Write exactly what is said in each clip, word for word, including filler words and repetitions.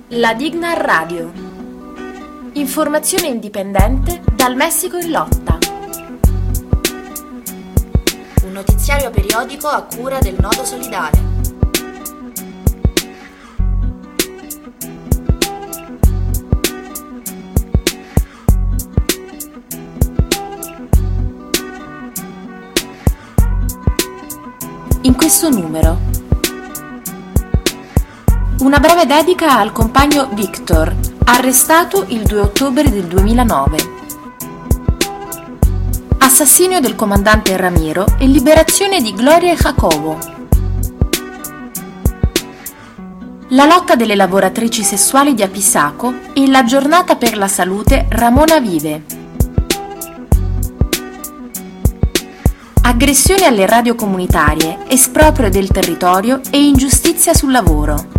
La Digna Radio. Informazione indipendente dal Messico in lotta. Un notiziario periodico a cura del Nodo Solidale. In questo numero una breve dedica al compagno Victor, arrestato il due ottobre del duemilanove. Assassinio del comandante Ramiro e liberazione di Gloria e Jacobo. La lotta delle lavoratrici sessuali di Apisaco e la giornata per la salute Ramona Vive. Aggressioni alle radio comunitarie, esproprio del territorio e ingiustizia sul lavoro.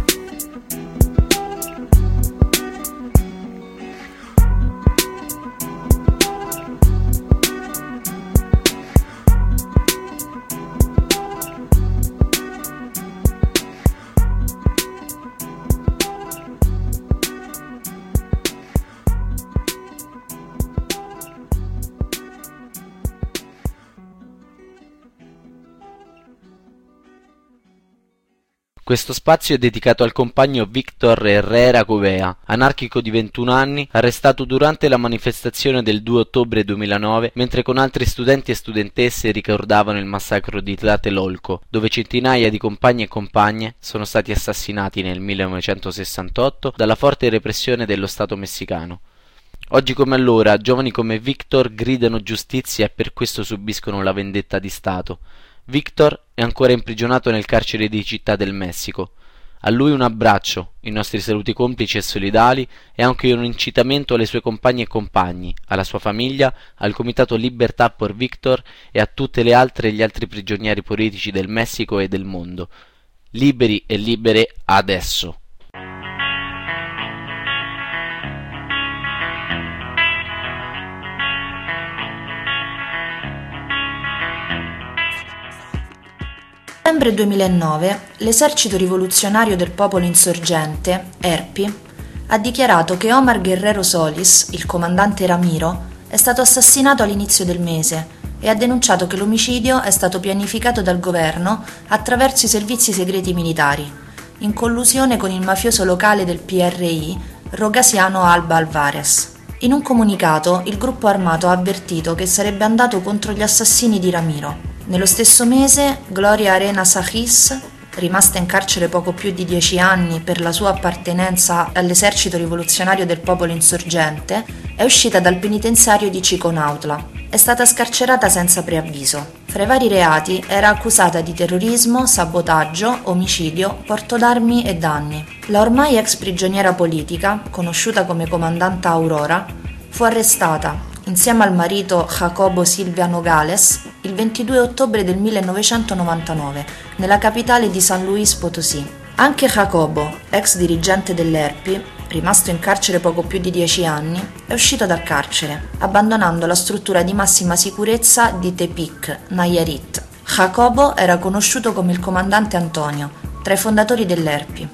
Questo spazio è dedicato al compagno Victor Herrera Covea, anarchico di ventuno anni, arrestato durante la manifestazione del due ottobre duemilanove, mentre con altri studenti e studentesse ricordavano il massacro di Tlatelolco, dove centinaia di compagni e compagne sono stati assassinati nel millenovecentosessantotto dalla forte repressione dello Stato messicano. Oggi come allora, giovani come Victor gridano giustizia e per questo subiscono la vendetta di Stato. Victor è ancora imprigionato nel carcere di Città del Messico. A lui un abbraccio, i nostri saluti complici e solidali e anche un incitamento alle sue compagne e compagni, alla sua famiglia, al Comitato Libertà por Victor e a tutte le altre e gli altri prigionieri politici del Messico e del mondo. Liberi e libere adesso! Nel settembre duemilanove, l'Esercito Rivoluzionario del Popolo Insorgente, E R P I, ha dichiarato che Omar Guerrero Solis, il comandante Ramiro, è stato assassinato all'inizio del mese e ha denunciato che l'omicidio è stato pianificato dal governo attraverso i servizi segreti militari, in collusione con il mafioso locale del P R I, Rogasiano Alba Alvarez. In un comunicato, il gruppo armato ha avvertito che sarebbe andato contro gli assassini di Ramiro. Nello stesso mese, Gloria Arena Sajís, rimasta in carcere poco più di dieci anni per la sua appartenenza all'Esercito Rivoluzionario del Popolo Insorgente, è uscita dal penitenziario di Chiconautla. È stata scarcerata senza preavviso. Fra i vari reati era accusata di terrorismo, sabotaggio, omicidio, porto d'armi e danni. La ormai ex prigioniera politica, conosciuta come comandanta Aurora, fu arrestata insieme al marito Jacobo Silvia Nogales il ventidue ottobre del millenovecentonovantanove nella capitale di San Luis Potosí. Anche Jacobo, ex dirigente dell'E R P I, rimasto in carcere poco più di dieci anni, è uscito dal carcere, abbandonando la struttura di massima sicurezza di Tepic, Nayarit. Jacobo era conosciuto come il comandante Antonio, tra i fondatori dell'E R P I.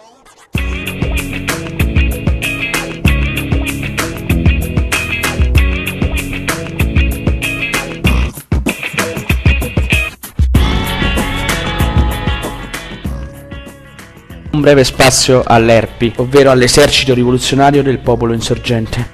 Un breve spazio all'E R P I, ovvero all'Esercito Rivoluzionario del Popolo Insorgente.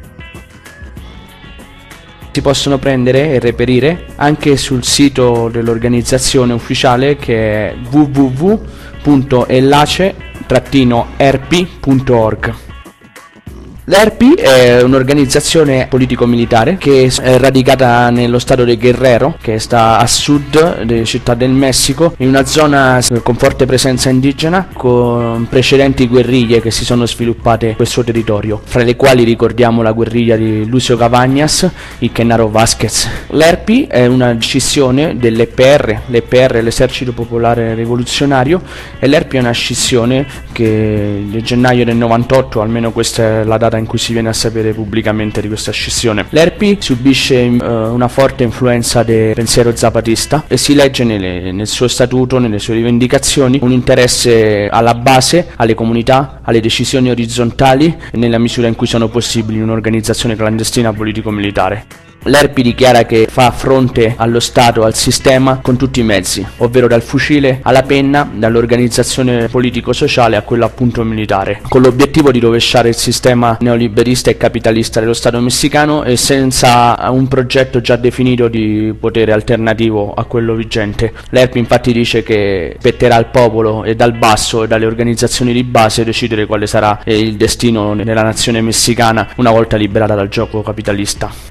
Si possono prendere e reperire anche sul sito dell'organizzazione ufficiale che è w w w punto elace dash r p punto org. L'E R P I è un'organizzazione politico-militare che è radicata nello stato di Guerrero, che sta a sud della Città del Messico, in una zona con forte presenza indigena, con precedenti guerriglie che si sono sviluppate in questo territorio, fra le quali ricordiamo la guerriglia di Lucio Cabañas e Genaro Vázquez. L'E R P I è una scissione dell'E P R, l'E P R è l'Esercito Popolare Rivoluzionario, e l'E R P I è una scissione che nel gennaio del novantotto, almeno questa è la data in cui si viene a sapere pubblicamente di questa scissione. L'E R P I subisce uh, una forte influenza del pensiero zapatista e si legge nelle, nel suo statuto, nelle sue rivendicazioni, un interesse alla base, alle comunità, alle decisioni orizzontali e nella misura in cui sono possibili in un'organizzazione clandestina politico-militare. L'E R P I dichiara che fa fronte allo Stato, al sistema, con tutti i mezzi, ovvero dal fucile alla penna, dall'organizzazione politico-sociale a quella appunto militare, con l'obiettivo di rovesciare il sistema neoliberista e capitalista dello Stato messicano e senza un progetto già definito di potere alternativo a quello vigente. L'E R P I infatti dice che spetterà al popolo e dal basso e dalle organizzazioni di base decidere quale sarà il destino della nazione messicana una volta liberata dal gioco capitalista.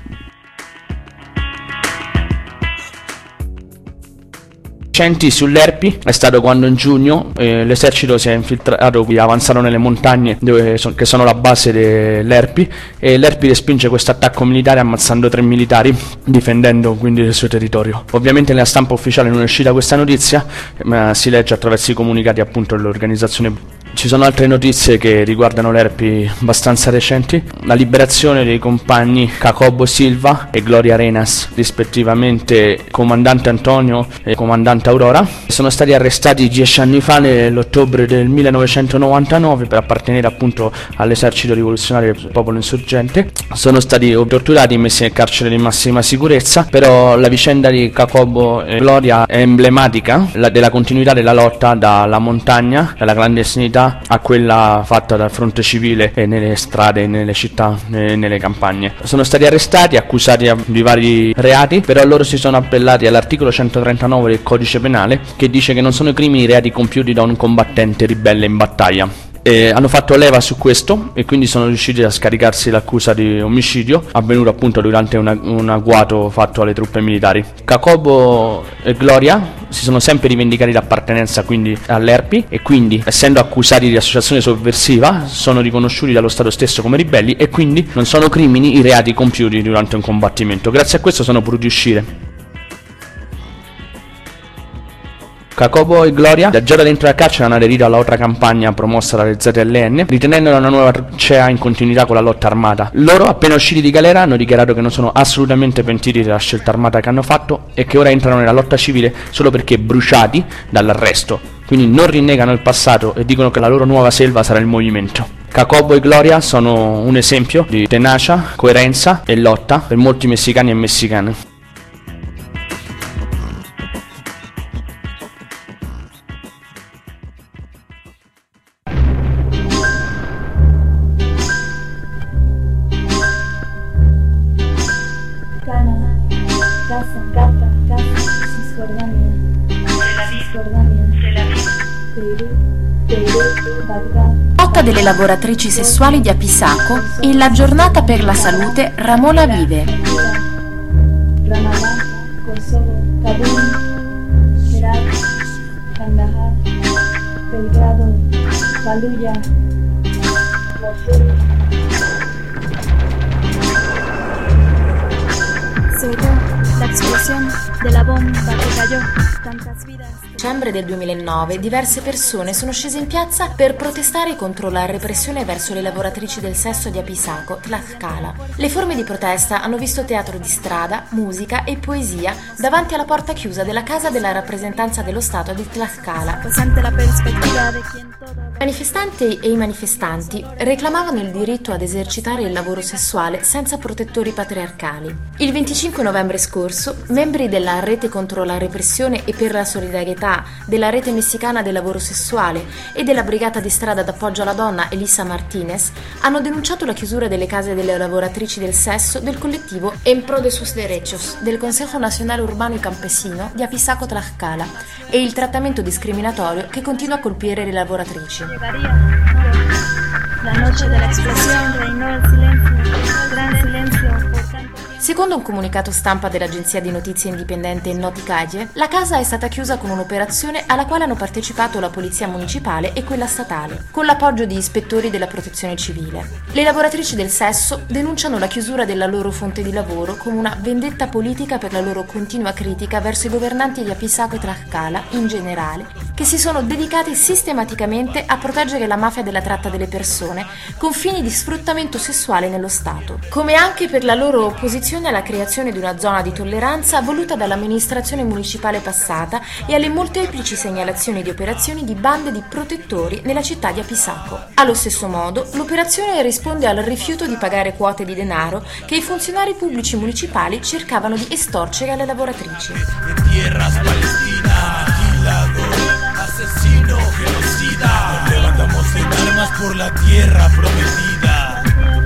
Recenti sull'E R P I è stato quando in giugno eh, l'esercito si è infiltrato, avanzarono nelle montagne dove so, che sono la base dell'E R P I, e l'E R P I respinge questo attacco militare ammazzando tre militari, difendendo quindi il suo territorio. Ovviamente nella stampa ufficiale non è uscita questa notizia, ma si legge attraverso i comunicati appunto dell'organizzazione. Ci sono altre notizie che riguardano l'E R P I abbastanza recenti: la liberazione dei compagni Jacobo Silva e Gloria Arenas, rispettivamente comandante Antonio e comandante Aurora. Sono stati arrestati dieci anni fa, nell'ottobre del millenovecentonovantanove, per appartenere appunto all'esercito rivoluzionario del popolo insorgente. Sono stati torturati e messi nel carcere di massima sicurezza, però la vicenda di Jacobo e Gloria è emblematica della continuità della lotta dalla montagna, dalla clandestinità, a quella fatta dal fronte civile e nelle strade, nelle città e nelle campagne. Sono stati arrestati, accusati di vari reati, però loro si sono appellati all'articolo centotrentanove del codice penale, che dice che non sono crimini i reati compiuti da un combattente ribelle in battaglia. E hanno fatto leva su questo e quindi sono riusciti a scaricarsi l'accusa di omicidio avvenuto appunto durante una, un agguato fatto alle truppe militari. Jacobo e Gloria si sono sempre rivendicati l'appartenenza quindi all'E R P I e quindi, essendo accusati di associazione sovversiva, sono riconosciuti dallo Stato stesso come ribelli e quindi non sono crimini i reati compiuti durante un combattimento. Grazie a questo sono potuti uscire. Jacobo e Gloria, già da dentro la carcere, hanno aderito alla otra campagna promossa dalle Z L N, ritenendola una nuova traccia in continuità con la lotta armata. Loro, appena usciti di galera, hanno dichiarato che non sono assolutamente pentiti della scelta armata che hanno fatto e che ora entrano nella lotta civile solo perché bruciati dall'arresto. Quindi non rinnegano il passato e dicono che la loro nuova selva sarà il movimento. Jacobo e Gloria sono un esempio di tenacia, coerenza e lotta per molti messicani e messicane. Lotta delle lavoratrici sessuali di Apisaco e la giornata per la salute Ramola Vive. La explosión de la bomba que cayó tantas vidas. Dicembre del duemilanove diverse persone sono scese in piazza per protestare contro la repressione verso le lavoratrici del sesso di Apisaco, Tlaxcala. Le forme di protesta hanno visto teatro di strada, musica e poesia davanti alla porta chiusa della casa della rappresentanza dello Stato di Tlaxcala. I manifestanti e i manifestanti reclamavano il diritto ad esercitare il lavoro sessuale senza protettori patriarcali. Il venticinque novembre scorso, membri della Rete contro la repressione e per la solidarietà, della Rete messicana del lavoro sessuale e della Brigata di strada d'appoggio alla donna Elisa Martinez hanno denunciato la chiusura delle case delle lavoratrici del sesso del collettivo En Pro de sus Derechos del Consejo Nacional Urbano y Campesino di Apisaco Tlaxcala e il trattamento discriminatorio che continua a colpire le lavoratrici. La noche de la explosión reinó el silencio, el gran silencio. Secondo un comunicato stampa dell'agenzia di notizie indipendente Noticalle, la casa è stata chiusa con un'operazione alla quale hanno partecipato la polizia municipale e quella statale, con l'appoggio di ispettori della protezione civile. Le lavoratrici del sesso denunciano la chiusura della loro fonte di lavoro come una vendetta politica per la loro continua critica verso i governanti di Apisaco e Tlaxcala in generale, che che si sono dedicati sistematicamente a proteggere la mafia della tratta delle persone con fini di sfruttamento sessuale nello Stato, come anche per la loro opposizione alla creazione di una zona di tolleranza voluta dall'amministrazione municipale passata e alle molteplici segnalazioni di operazioni di bande di protettori nella città di Apisaco. Allo stesso modo, l'operazione risponde al rifiuto di pagare quote di denaro che i funzionari pubblici municipali cercavano di estorcere alle lavoratrici. Asesino, genocida, levantamos en armas por la tierra prometida.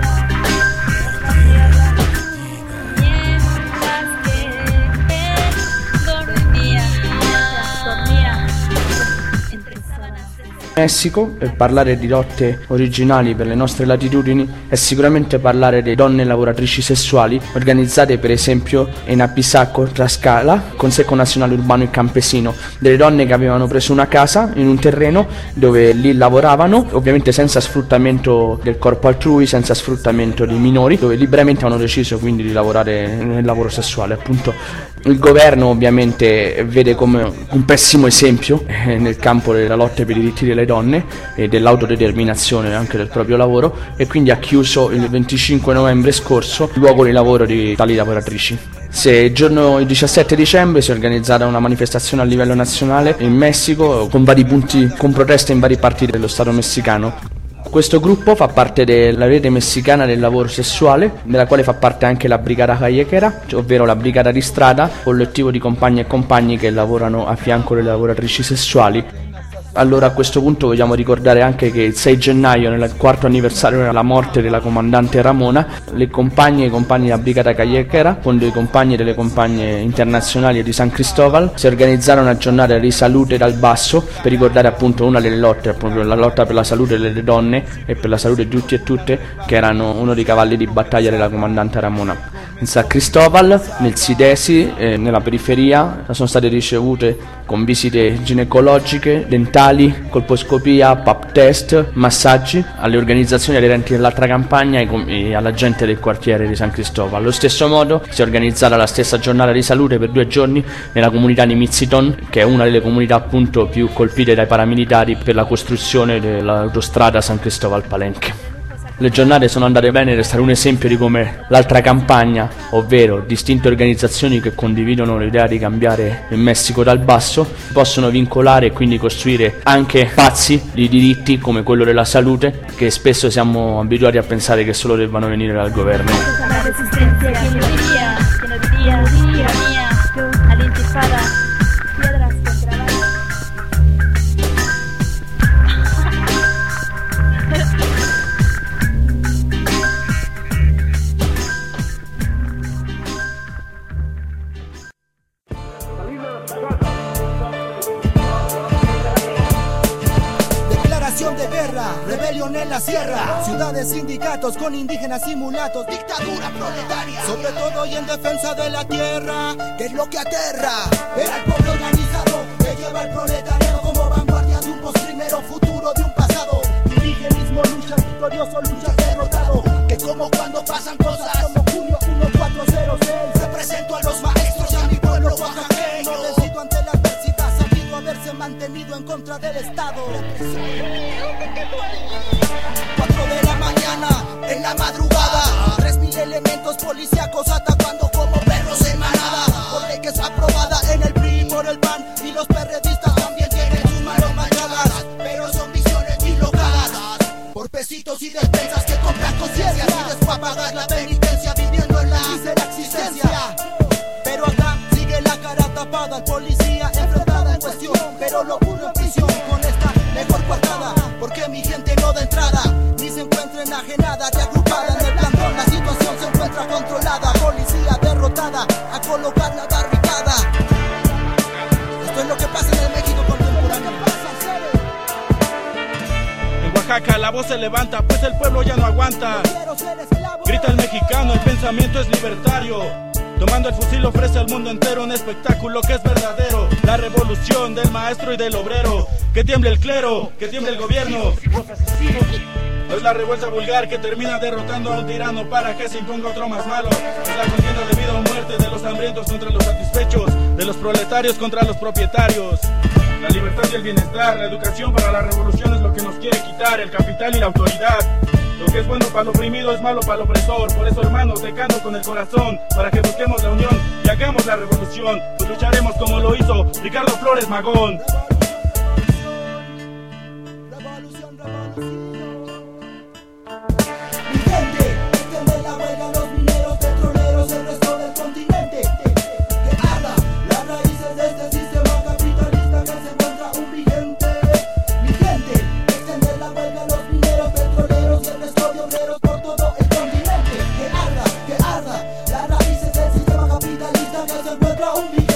Messico, per parlare di lotte originali per le nostre latitudini, è sicuramente parlare di donne lavoratrici sessuali organizzate per esempio in Apisaco, Tlaxcala, Consejo Nazionale Urbano e Campesino, delle donne che avevano preso una casa in un terreno dove lì lavoravano, ovviamente senza sfruttamento del corpo altrui, senza sfruttamento di minori, dove liberamente hanno deciso quindi di lavorare nel lavoro sessuale. Appunto il governo ovviamente vede come un pessimo esempio eh, nel campo della lotta per i diritti delle donne e dell'autodeterminazione anche del proprio lavoro, e quindi ha chiuso il venticinque novembre scorso il luogo di lavoro di tali lavoratrici. Se il giorno il diciassette dicembre si è organizzata una manifestazione a livello nazionale in Messico con vari punti, con proteste in vari parti dello stato messicano. Questo gruppo fa parte della rete messicana del lavoro sessuale, della quale fa parte anche la Brigada Callequera, ovvero la brigata di strada, collettivo di compagni e compagni che lavorano a fianco delle lavoratrici sessuali. Allora a questo punto vogliamo ricordare anche che il sei gennaio, nel quarto anniversario della morte della comandante Ramona, le compagne e i compagni della Brigata Callequera con dei compagni delle compagne internazionali di San Cristóbal si organizzarono una giornata di salute dal basso per ricordare appunto una delle lotte, appunto la lotta per la salute delle donne e per la salute di tutti e tutte, che erano uno dei cavalli di battaglia della comandante Ramona. In San Cristóbal, nel Sidesi, eh, nella periferia, sono state ricevute con visite ginecologiche, dentali, colposcopia, pap test, massaggi alle organizzazioni aderenti all'altra campagna e, com- e alla gente del quartiere di San Cristóbal. Allo stesso modo si è organizzata la stessa giornata di salute per due giorni nella comunità di Miziton, che è una delle comunità appunto più colpite dai paramilitari per la costruzione dell'autostrada San Cristóbal-Palenque. Le giornate sono andate bene ed è stato un esempio di come l'altra campagna, ovvero distinte organizzazioni che condividono l'idea di cambiare il Messico dal basso, possono vincolare e quindi costruire anche spazi di diritti come quello della salute, che spesso siamo abituati a pensare che solo debbano venire dal governo. La resistencia que no diría, que no diría, tiranía, a la intifada, piedras contra balas. De guerra, rebelión en la sierra, ciudades, sindicatos con indígenas y mulatos, dictadura proletaria, sobre todo y en defensa de la tierra, que es lo que aterra. Era el pueblo organizado que lleva el proletariado como vanguardia de un postrimero futuro de un pasado. Indigenismo lucha victorioso, lucha derrotado, que como cuando pasan cosas como junio uno cuatro cero seis, represento a los maestros y a mi pueblo oaxaqueño. No necesito ante la adversidad, sabido haberse mantenido en contra del Estado. Cuatro de la mañana, en la madrugada, tres mil elementos policíacos atacando como perros en manada. Por ley que es aprobada en el P R I por el P A N, y los perredistas también tienen sus manos manchadas, pero son visiones dislocadas por pesitos y despensas que compran conciencia y después pagar la penitencia viviendo en la mísera existencia. Pero acá sigue la cara tapada, el policía enfrentada en cuestión, pero lo ocurre en prisión con esta mejor coartada, porque mi gente no da entrada, ni se encuentra enajenada, reagrupada en el plantón. La situación se encuentra controlada, policía derrotada, a colocar la barricada. Esto es lo que pasa en el México contemporáneo. En Oaxaca la voz se levanta, pues el pueblo ya no aguanta. Grita el mexicano, el pensamiento es libertario. Tomando el fusil ofrece al mundo entero un espectáculo que es verdadero. La revolución del maestro y del obrero. Que tiemble el clero, que tiemble el gobierno. Los asesinos. No es la revuelta vulgar que termina derrotando a un tirano para que se imponga otro más malo. Es la contienda de vida o muerte de los hambrientos contra los satisfechos. de los proletarios contra los propietarios. La libertad y el bienestar, la educación para la revolución es lo que nos quiere quitar el capital y la autoridad. Lo que es bueno para el oprimido es malo para el opresor. Por eso, hermanos, te canto con el corazón, para que busquemos la unión y hagamos la revolución. Pues lucharemos como lo hizo Ricardo Flores Magón. Revolución, revolución. Mi gente, extiende la huelga a los mineros, petroleros, el resto del continente. Que arda las raíces de este sistema capitalista que se encuentra un vigente. Mi gente, extiende la huelga a los mineros, petroleros y el resto de obreros por todo el continente. Que arda, que arda las raíces del sistema capitalista que se encuentra un vigente.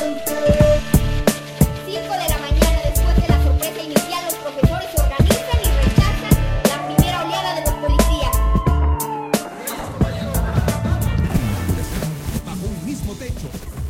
cinco de la mañana, después de la sorpresa inicial, los profesores se organizan y rechazan la primera oleada de los policías. Bajo un mismo techo.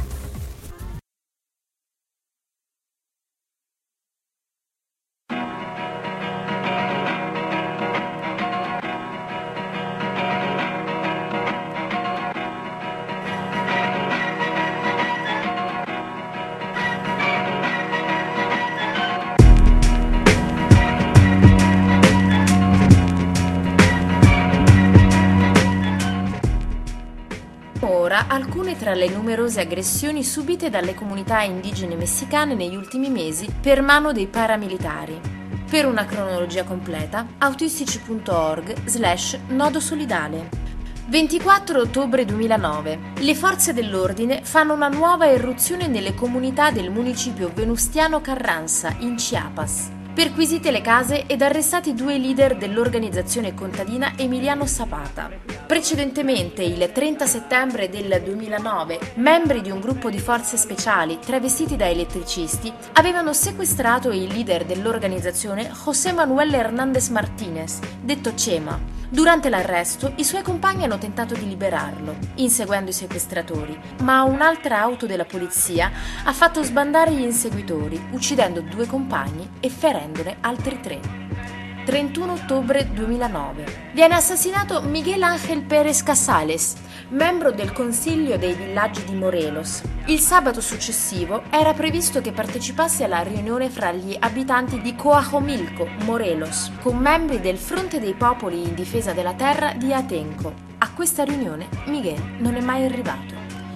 Ora alcune tra le numerose aggressioni subite dalle comunità indigene messicane negli ultimi mesi per mano dei paramilitari. Per una cronologia completa, autistici punto org slash nodo solidale. ventiquattro ottobre duemilanove. Le forze dell'ordine fanno una nuova irruzione nelle comunità del municipio venustiano Carranza, in Chiapas. Perquisite le case ed arrestati due leader dell'organizzazione contadina Emiliano Zapata. Precedentemente, il trenta settembre del duemilanove, membri di un gruppo di forze speciali travestiti da elettricisti avevano sequestrato il leader dell'organizzazione José Manuel Hernández Martínez, detto Chema. Durante l'arresto, i suoi compagni hanno tentato di liberarlo, inseguendo i sequestratori, ma un'altra auto della polizia ha fatto sbandare gli inseguitori, uccidendo due compagni e ferendone altri tre. trentuno ottobre duemilanove. Viene assassinato Miguel Ángel Pérez Casales, membro del Consiglio dei villaggi di Morelos. Il sabato successivo era previsto che partecipasse alla riunione fra gli abitanti di Coajomilco, Morelos, con membri del Fronte dei Popoli in Difesa della Terra di Atenco. A questa riunione Miguel non è mai arrivato.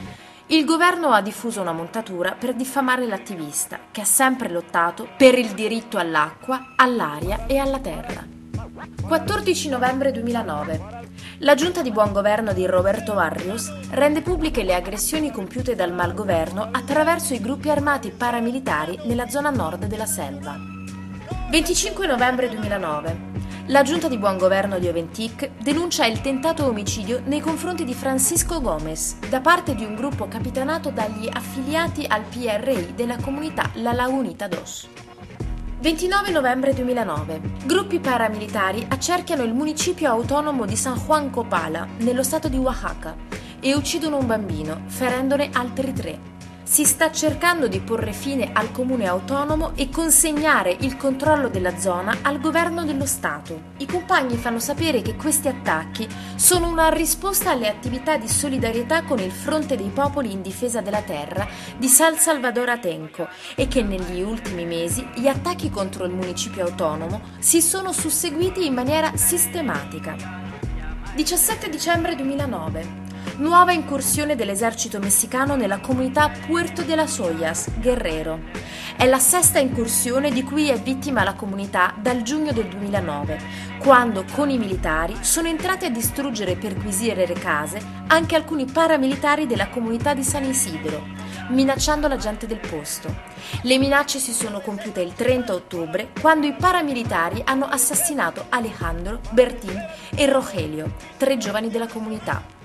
Il governo ha diffuso una montatura per diffamare l'attivista, che ha sempre lottato per il diritto all'acqua, all'aria e alla terra. quattordici novembre duemilanove. La giunta di buon governo di Roberto Barrios rende pubbliche le aggressioni compiute dal malgoverno attraverso i gruppi armati paramilitari nella zona nord della selva. venticinque novembre duemilanove. La giunta di buon governo di Oventic denuncia il tentato omicidio nei confronti di Francisco Gómez da parte di un gruppo capitanato dagli affiliati al P R I della comunità La Lagunita dos. ventinove novembre duemilanove. Gruppi paramilitari accerchiano il municipio autonomo di San Juan Copala, nello stato di Oaxaca, e uccidono un bambino, ferendone altri tre. Si sta cercando di porre fine al comune autonomo e consegnare il controllo della zona al governo dello Stato. I compagni fanno sapere che questi attacchi sono una risposta alle attività di solidarietà con il Fronte dei Popoli in Difesa della Terra di San Salvador Atenco e che negli ultimi mesi gli attacchi contro il municipio autonomo si sono susseguiti in maniera sistematica. diciassette dicembre duemilanove. Nuova incursione dell'esercito messicano nella comunità Puerto de las Ollas, Guerrero. È la sesta incursione di cui è vittima la comunità dal giugno del duemilanove, quando con i militari sono entrati a distruggere e perquisire le case anche alcuni paramilitari della comunità di San Isidro, minacciando la gente del posto. Le minacce si sono compiute il trenta ottobre, quando i paramilitari hanno assassinato Alejandro, Bertín e Rogelio, tre giovani della comunità.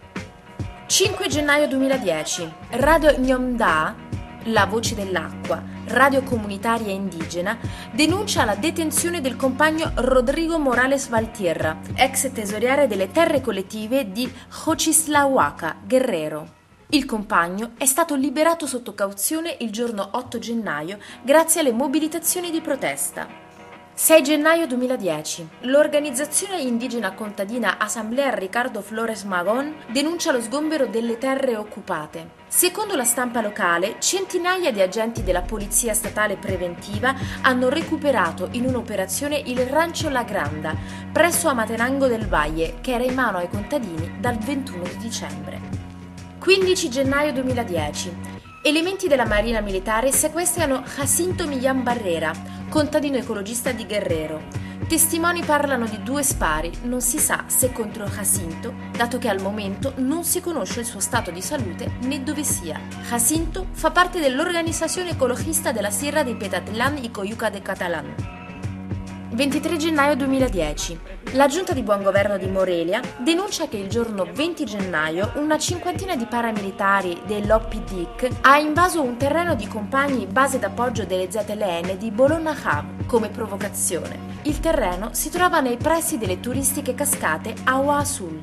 cinque gennaio duemiladieci. Radio Ñomda, la voce dell'acqua, radio comunitaria indigena, denuncia la detenzione del compagno Rodrigo Morales Valtierra, ex tesoriere delle terre collettive di Xochislahuaca, Guerrero. Il compagno è stato liberato sotto cauzione il giorno otto gennaio grazie alle mobilitazioni di protesta. sei gennaio duemiladieci. L'organizzazione indigena contadina Assemblea Ricardo Flores Magón denuncia lo sgombero delle terre occupate. Secondo la stampa locale, centinaia di agenti della Polizia Statale Preventiva hanno recuperato in un'operazione il rancio La Granda, presso Amatenango del Valle, che era in mano ai contadini dal ventuno di dicembre. quindici gennaio duemiladieci. Elementi della Marina Militare sequestrano Jacinto Millán Barrera, contadino ecologista di Guerrero. Testimoni parlano di due spari, non si sa se contro Jacinto, dato che al momento non si conosce il suo stato di salute né dove sia. Jacinto fa parte dell'organizzazione ecologista della Sierra di Petatlán y Coyuca de Catalán. ventitré gennaio duemiladieci. La giunta di buon governo di Morelia denuncia che il giorno venti gennaio una cinquantina di paramilitari dell'O P D I C ha invaso un terreno di compagni base d'appoggio delle Z L N di Bologna Hub come provocazione. Il terreno si trova nei pressi delle turistiche cascate Agua Azul.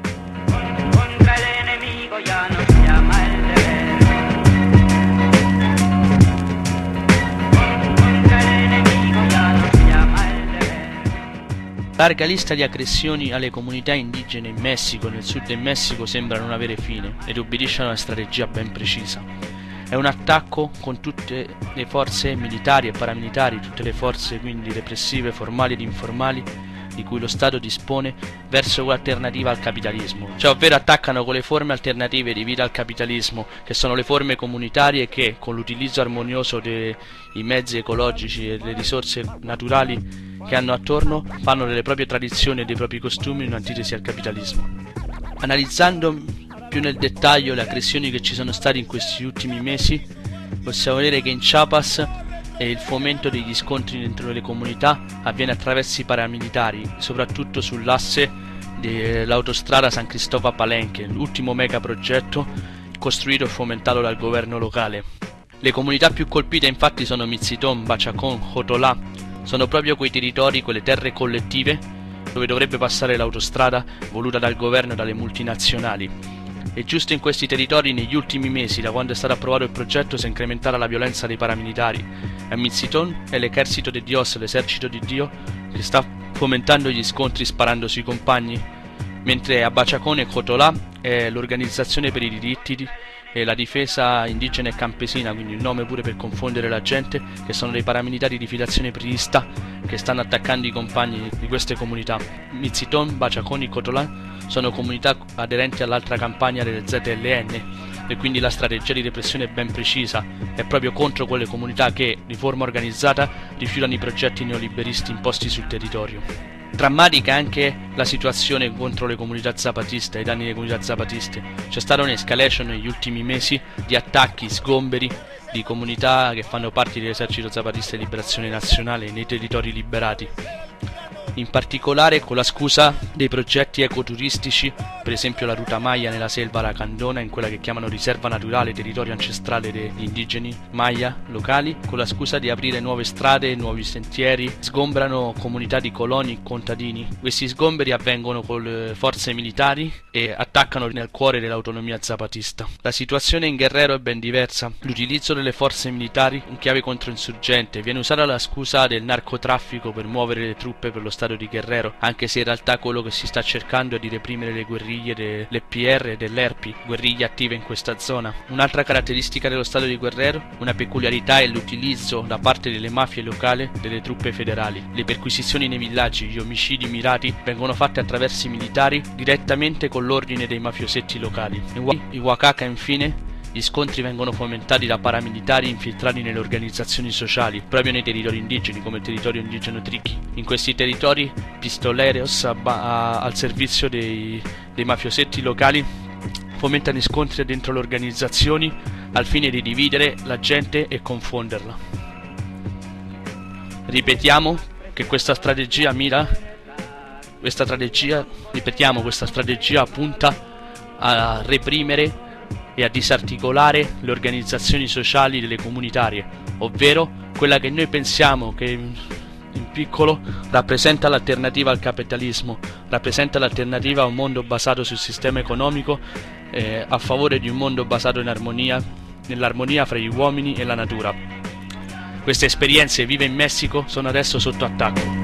Larga lista di aggressioni alle comunità indigene in Messico e nel sud del Messico sembra non avere fine ed obbedisce a una strategia ben precisa. È un attacco con tutte le forze militari e paramilitari, tutte le forze quindi repressive, formali ed informali, di cui lo Stato dispone verso un'alternativa al capitalismo, cioè ovvero attaccano con le forme alternative di vita al capitalismo, che sono le forme comunitarie che, con l'utilizzo armonioso dei mezzi ecologici e delle risorse naturali che hanno attorno, fanno delle proprie tradizioni e dei propri costumi un'antitesi al capitalismo. Analizzando più nel dettaglio le aggressioni che ci sono state in questi ultimi mesi, possiamo vedere che in Chiapas e il fomento degli scontri dentro le comunità avviene attraverso i paramilitari, soprattutto sull'asse dell'autostrada San Cristóbal Palenque, l'ultimo mega progetto costruito e fomentato dal governo locale. Le comunità più colpite infatti sono Mitzitón, Bachacón, Jotolá, sono proprio quei territori, quelle terre collettive dove dovrebbe passare l'autostrada voluta dal governo e dalle multinazionali. E giusto in questi territori negli ultimi mesi, da quando è stato approvato il progetto, si è incrementata la violenza dei paramilitari. A Mitzitón è l'esercito di Dios, l'esercito di Dio, che sta fomentando gli scontri sparando sui compagni, mentre a Bachacón e Jotolá è l'organizzazione per i diritti e la difesa indigena e campesina, quindi il nome pure per confondere la gente, che sono dei paramilitari di filiazione priista che stanno attaccando i compagni di queste comunità. Mitzitón, Bachacón e Jotolá sono comunità aderenti all'altra campagna delle Z L N e quindi la strategia di repressione è ben precisa, è proprio contro quelle comunità che, di forma organizzata, rifiutano i progetti neoliberisti imposti sul territorio. Drammatica anche la situazione contro le comunità zapatiste, ai danni delle comunità zapatiste. C'è stata un'escalation negli ultimi mesi di attacchi, sgomberi di comunità che fanno parte dell'esercito zapatista di liberazione nazionale nei territori liberati. In particolare con la scusa dei progetti ecoturistici, per esempio la Ruta Maya nella selva Lacandona, in quella che chiamano riserva naturale, territorio ancestrale degli indigeni Maya locali, con la scusa di aprire nuove strade, nuovi sentieri, sgombrano comunità di coloni, contadini. Questi sgomberi avvengono con le forze militari e attaccano nel cuore dell'autonomia zapatista. La situazione in Guerrero è ben diversa. L'utilizzo delle forze militari in chiave controinsurgente viene usata la scusa del narcotraffico per muovere le truppe per lo Stato di Guerrero, anche se in realtà quello che si sta cercando è di reprimere le guerriglie dell'E P R e dell'E R P I, guerriglie attive in questa zona. Un'altra caratteristica dello Stato di Guerrero, una peculiarità, è l'utilizzo da parte delle mafie locali delle truppe federali. Le perquisizioni nei villaggi, gli omicidi mirati vengono fatti attraverso i militari direttamente con l'ordine dei mafiosetti locali. In Oaxaca, infine, gli scontri vengono fomentati da paramilitari infiltrati nelle organizzazioni sociali, proprio nei territori indigeni, come il territorio indigeno Triqui. In questi territori, pistoleros a, a, al servizio dei, dei mafiosetti locali fomentano scontri dentro le organizzazioni al fine di dividere la gente e confonderla. Ripetiamo che questa strategia mira, questa strategia, ripetiamo, questa strategia punta a reprimere e a disarticolare le organizzazioni sociali delle comunitarie, ovvero quella che noi pensiamo che in piccolo rappresenta l'alternativa al capitalismo, rappresenta l'alternativa a un mondo basato sul sistema economico, eh, a favore di un mondo basato in armonia, nell'armonia fra gli uomini e la natura. Queste esperienze vive in Messico sono adesso sotto attacco.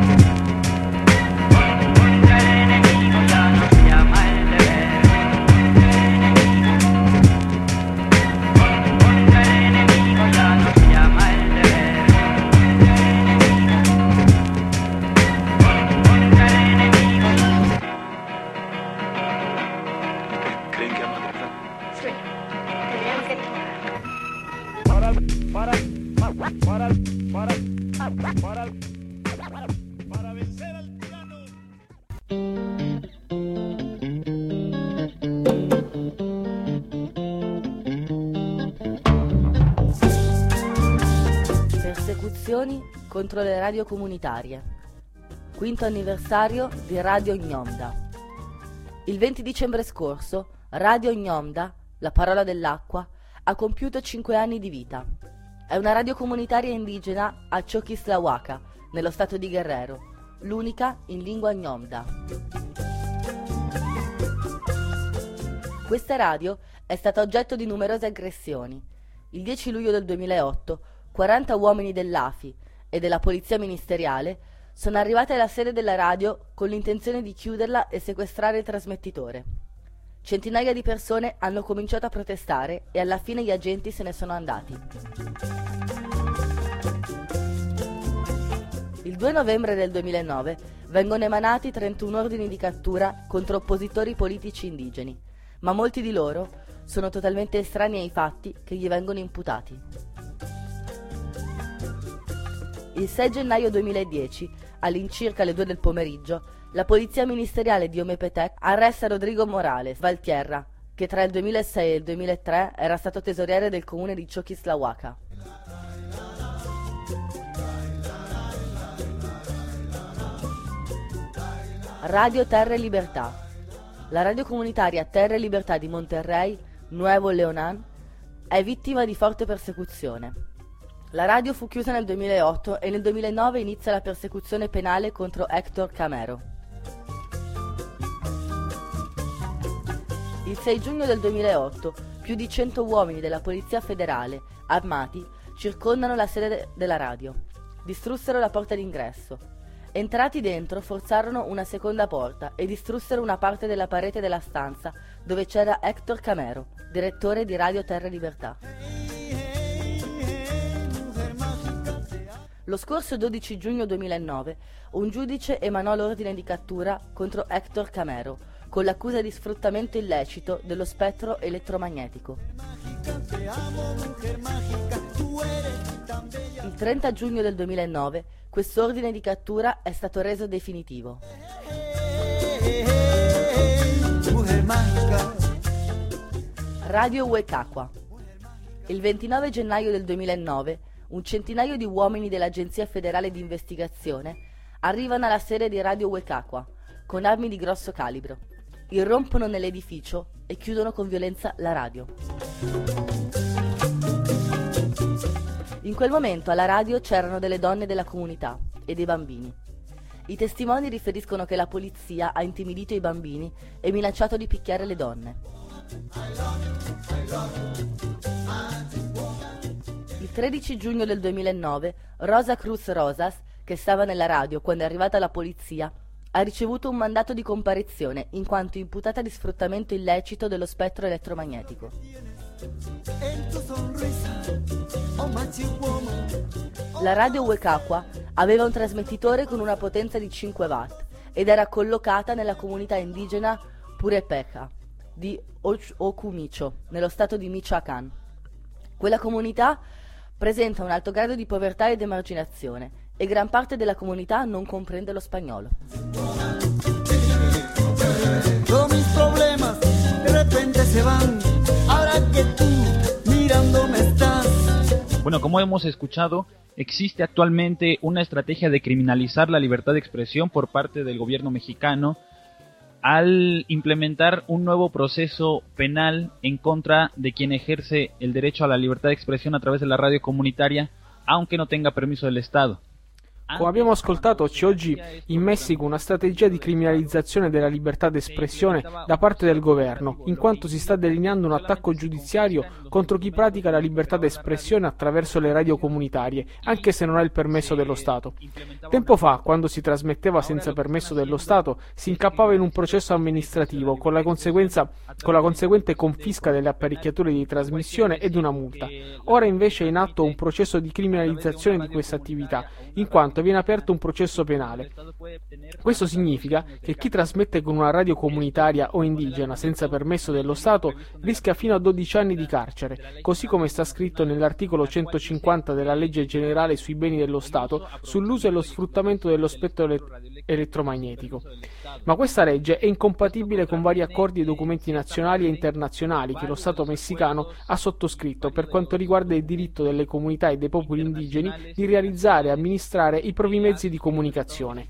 Persecuzioni contro le radio comunitarie. Quinto anniversario di Radio Gnomda. Il venti dicembre scorso, Radio Gnomda, la parola dell'acqua, ha compiuto cinque anni di vita. È una radio comunitaria indigena a Choquislahuaca, nello stato di Guerrero, l'unica in lingua gnomda. Questa radio è stata oggetto di numerose aggressioni. Il dieci luglio del duemilaotto, quaranta uomini dell'A F I e della Polizia Ministeriale sono arrivati alla sede della radio con l'intenzione di chiuderla e sequestrare il trasmettitore. Centinaia di persone hanno cominciato a protestare e alla fine gli agenti se ne sono andati. Il due novembre del duemilanove vengono emanati trentuno ordini di cattura contro oppositori politici indigeni, ma molti di loro sono totalmente estranei ai fatti che gli vengono imputati. Il sei gennaio duemiladieci, all'incirca alle due del pomeriggio, la polizia ministeriale di Omepetec arresta Rodrigo Morales Valtierra, che tra il duemilasei e il duemilatré era stato tesoriere del comune di Choquislahuaca. Radio Terra e Libertà. La radio comunitaria Terra e Libertà di Monterrey, Nuevo León, è vittima di forte persecuzione. La radio fu chiusa nel duemilaotto e nel duemilanove inizia la persecuzione penale contro Héctor Camero. Il sei giugno del duemilaotto, più di cento uomini della Polizia Federale, armati, circondano la sede della radio. Distrussero la porta d'ingresso. Entrati dentro, forzarono una seconda porta e distrussero una parte della parete della stanza dove c'era Héctor Camero, direttore di Radio Terra e Libertà. Lo scorso dodici giugno duemilanove, un giudice emanò l'ordine di cattura contro Héctor Camero, con l'accusa di sfruttamento illecito dello spettro elettromagnetico. Il trenta giugno del duemilanove, quest'ordine di cattura è stato reso definitivo. Radio Huecacua. Il ventinove gennaio del duemilanove, un centinaio di uomini dell'Agenzia Federale di Investigazione arrivano alla sede di Radio Huecacua con armi di grosso calibro, irrompono nell'edificio e chiudono con violenza la radio. In quel momento alla radio c'erano delle donne della comunità e dei bambini. I testimoni riferiscono che la polizia ha intimidito i bambini e minacciato di picchiare le donne. Il tredici giugno del duemilanove, Rosa Cruz Rosas, che stava nella radio quando è arrivata la polizia, ha ricevuto un mandato di comparizione in quanto imputata di sfruttamento illecito dello spettro elettromagnetico. La radio Huecacua aveva un trasmettitore con una potenza di cinque watt ed era collocata nella comunità indigena Purepeca di Ocumicho, nello stato di Michoacán. Quella comunità presenta un alto grado di povertà ed emarginazione e gran parte della comunità non comprende lo spagnolo. Todos mis problemas de repente se van, ahora que tú mirándome estás. Bueno, como hemos escuchado, existe actualmente una estrategia de criminalizar la libertad de expresión por parte del gobierno mexicano al implementar un nuevo proceso penal en contra de quien ejerce el derecho a la libertad de expresión a través de la radio comunitaria, aunque no tenga permiso del Estado. Come abbiamo ascoltato, c'è oggi in Messico una strategia di criminalizzazione della libertà d'espressione da parte del governo, in quanto si sta delineando un attacco giudiziario contro chi pratica la libertà d'espressione attraverso le radio comunitarie, anche se non ha il permesso dello Stato. Tempo fa, quando si trasmetteva senza permesso dello Stato, si incappava in un processo amministrativo con la conseguenza, con la conseguente confisca delle apparecchiature di trasmissione ed una multa. Ora invece è in atto un processo di criminalizzazione di questa attività, in quanto viene aperto un processo penale. Questo significa che chi trasmette con una radio comunitaria o indigena senza permesso dello Stato rischia fino a dodici anni di carcere, così come sta scritto nell'articolo centocinquanta della legge generale sui beni dello Stato sull'uso e lo sfruttamento dello spettro ele- elettromagnetico. Ma questa legge è incompatibile con vari accordi e documenti nazionali e internazionali che lo Stato messicano ha sottoscritto per quanto riguarda il diritto delle comunità e dei popoli indigeni di realizzare e amministrare i propri mezzi di comunicazione.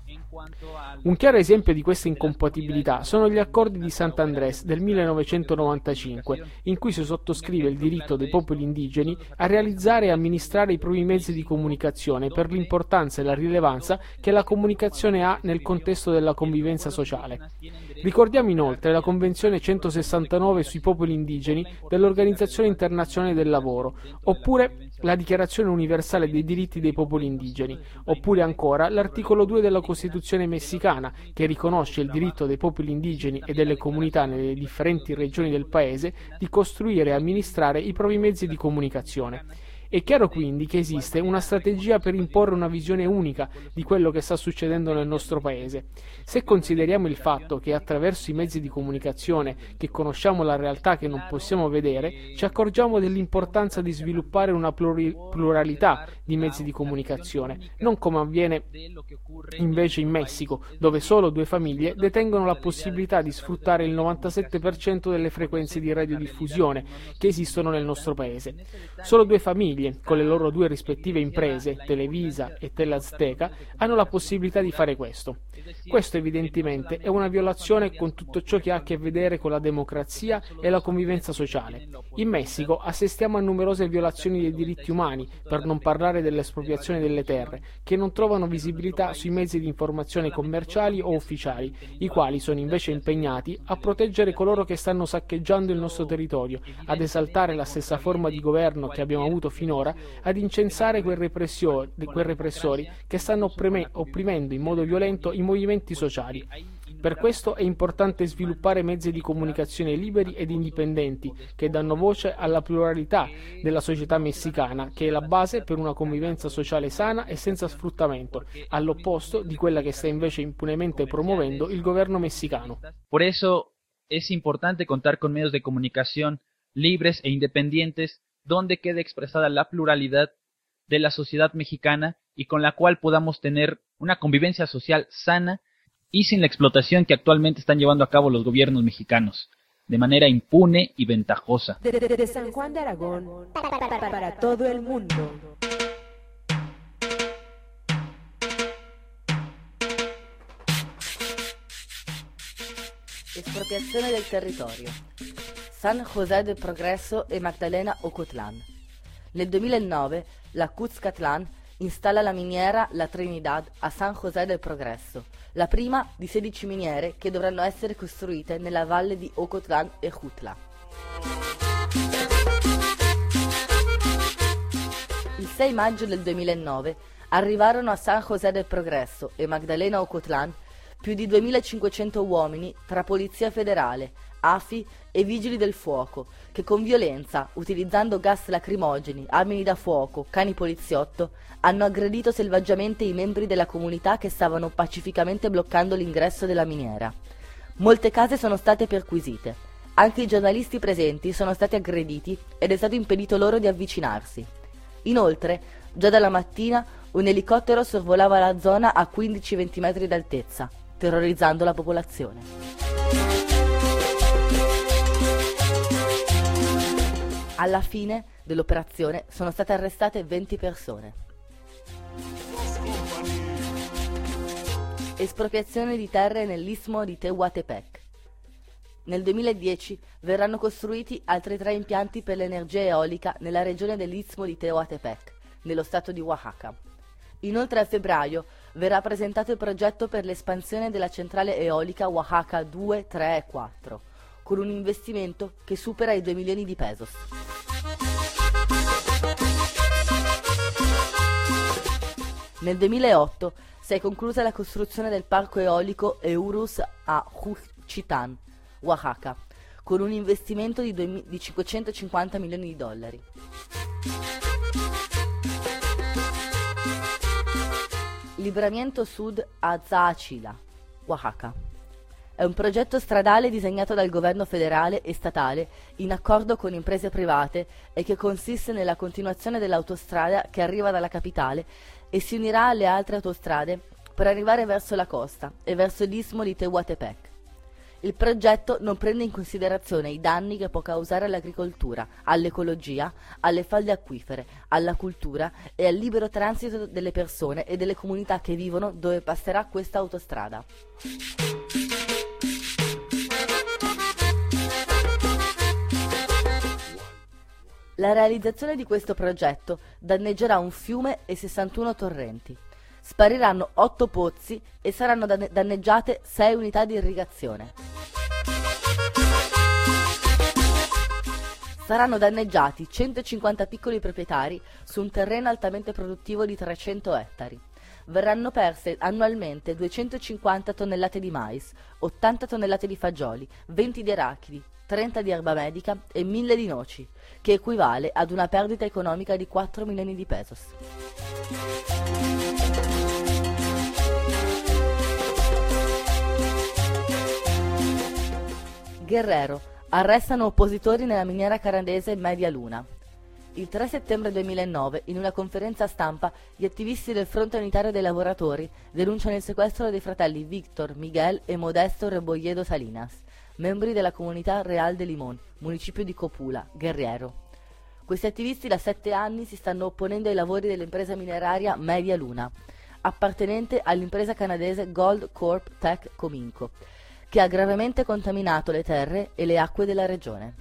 Un chiaro esempio di questa incompatibilità sono gli accordi di Sant'Andrés del millenovecentonovantacinque, in cui si sottoscrive il diritto dei popoli indigeni a realizzare e amministrare i propri mezzi di comunicazione per l'importanza e la rilevanza che la comunicazione ha nel contesto della convivenza sociale. Ricordiamo inoltre la Convenzione centosessantanove sui popoli indigeni dell'Organizzazione Internazionale del Lavoro, oppure la Dichiarazione Universale dei Diritti dei Popoli Indigeni, oppure ancora l'articolo due della Costituzione messicana, che riconosce il diritto dei popoli indigeni e delle comunità nelle differenti regioni del paese di costruire e amministrare i propri mezzi di comunicazione. È chiaro quindi che esiste una strategia per imporre una visione unica di quello che sta succedendo nel nostro paese. Se consideriamo il fatto che attraverso i mezzi di comunicazione che conosciamo la realtà che non possiamo vedere, ci accorgiamo dell'importanza di sviluppare una pluri- pluralità di mezzi di comunicazione, non come avviene invece in Messico, dove solo due famiglie detengono la possibilità di sfruttare il novantasette per cento delle frequenze di radiodiffusione che esistono nel nostro paese. Solo due famiglie, con le loro due rispettive imprese, Televisa e Teleazteca, hanno la possibilità di fare questo. Questo evidentemente è una violazione con tutto ciò che ha a che vedere con la democrazia e la convivenza sociale. In Messico assistiamo a numerose violazioni dei diritti umani, per non parlare dell'espropriazione delle terre, che non trovano visibilità sui mezzi di informazione commerciali o ufficiali, i quali sono invece impegnati a proteggere coloro che stanno saccheggiando il nostro territorio, ad esaltare la stessa forma di governo che abbiamo avuto finora, ad incensare quei repressori, quei repressori che stanno opprime, opprimendo in modo violento i movimenti sociali. Per questo è importante sviluppare mezzi di comunicazione liberi ed indipendenti che danno voce alla pluralità della società messicana, che è la base per una convivenza sociale sana e senza sfruttamento, all'opposto di quella che sta invece impunemente promuovendo il governo mexicano. Por eso es importante contar con medios de comunicación libres e independientes donde quede expresada la pluralidad de la sociedad mexicana y con la cual podamos tener una convivencia social sana y sin la explotación que actualmente están llevando a cabo los gobiernos mexicanos, de manera impune y ventajosa. De, de, de San Juan de Aragón, para, para, para todo el mundo. Espropriazione del territorio. San José del Progresso e Magdalena Ocotlán. Nel duemilanove la Cuzcatlán installa la miniera La Trinidad a San José del Progresso, la prima di sedici miniere che dovranno essere costruite nella valle di Ocotlán e Jutla. Il sei maggio del duemilanove arrivarono a San José del Progresso e Magdalena Ocotlán più di duemilacinquecento uomini tra Polizia Federale, A F I e Vigili del Fuoco, che con violenza, utilizzando gas lacrimogeni, armi da fuoco, cani poliziotto, hanno aggredito selvaggiamente i membri della comunità che stavano pacificamente bloccando l'ingresso della miniera. Molte case sono state perquisite. Anche i giornalisti presenti sono stati aggrediti ed è stato impedito loro di avvicinarsi. Inoltre, già dalla mattina, un elicottero sorvolava la zona a quindici venti metri d'altezza, terrorizzando la popolazione. Alla fine dell'operazione sono state arrestate venti persone. Espropriazione di terre nell'istmo di Tehuantepec. Nel duemiladieci verranno costruiti altri tre impianti per l'energia eolica nella regione dell'istmo di Tehuantepec, nello stato di Oaxaca. Inoltre a febbraio verrà presentato il progetto per l'espansione della centrale eolica Oaxaca due, tre e quattro, con un investimento che supera i due milioni di pesos. Nel duemilaotto si è conclusa la costruzione del parco eolico Eurus a Juchitán, Oaxaca, con un investimento di, due, di cinquecentocinquanta milioni di dollari. Libramiento Sud a Zaachila, Oaxaca. È un progetto stradale disegnato dal governo federale e statale in accordo con imprese private e che consiste nella continuazione dell'autostrada che arriva dalla capitale e si unirà alle altre autostrade per arrivare verso la costa e verso l'istmo di Tehuantepec. Il progetto non prende in considerazione i danni che può causare all'agricoltura, all'ecologia, alle falde acquifere, alla cultura e al libero transito delle persone e delle comunità che vivono dove passerà questa autostrada. La realizzazione di questo progetto danneggerà un fiume e sessantuno torrenti. Spariranno otto pozzi e saranno danneggiate sei unità di irrigazione. Saranno danneggiati centocinquanta piccoli proprietari su un terreno altamente produttivo di trecento ettari. Verranno perse annualmente duecentocinquanta tonnellate di mais, ottanta tonnellate di fagioli, venti di arachidi, trenta di erba medica e mille di noci, che equivale ad una perdita economica di quattro milioni di pesos. Guerrero. Arrestano oppositori nella miniera canadese Media Luna. Il tre settembre duemilanove, in una conferenza stampa, gli attivisti del Fronte Unitario dei Lavoratori denunciano il sequestro dei fratelli Víctor, Miguel e Modesto Rebolledo Salinas, membri della comunità Real de Limón, municipio di Copula, Guerrero. Questi attivisti da sette anni si stanno opponendo ai lavori dell'impresa mineraria Media Luna, appartenente all'impresa canadese Gold Corp Tech Cominco, che ha gravemente contaminato le terre e le acque della regione.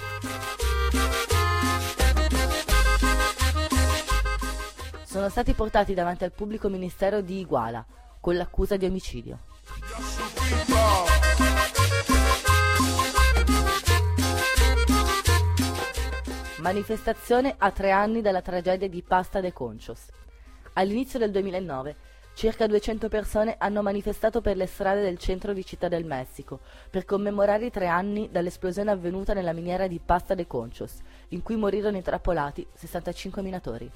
Sono stati portati davanti al pubblico ministero di Iguala con l'accusa di omicidio. Manifestazione a tre anni dalla tragedia di Pasta de Conchos. All'inizio del duemilanove circa duecento persone hanno manifestato per le strade del centro di Città del Messico per commemorare i tre anni dall'esplosione avvenuta nella miniera di Pasta de Conchos, in cui morirono intrappolati sessantacinque minatori.